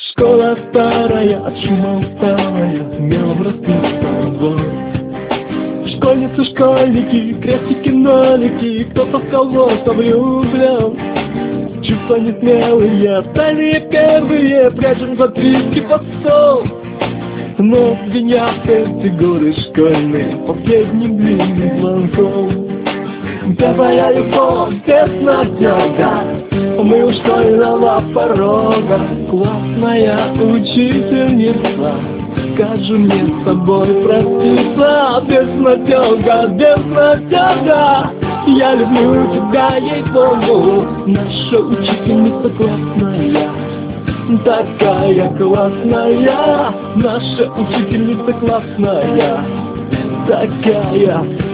Школа старая, от шума усталая, мелом расписан двор. Школьницы, школьники, крестики, нолики, кто-то в кого-то влюблен. Чувства несмелые, тайные первые, прячем записки под стол. Но звенят эти годы школьные последним длинным звонком. Первая любовь, безнадега, мы у школьного порога. Классная учительница, скажи мне с тобой проститься. Безнадега, безнадега, я люблю тебя, ей-богу. Наша учительница классная, такая классная. Наша учительница классная, такая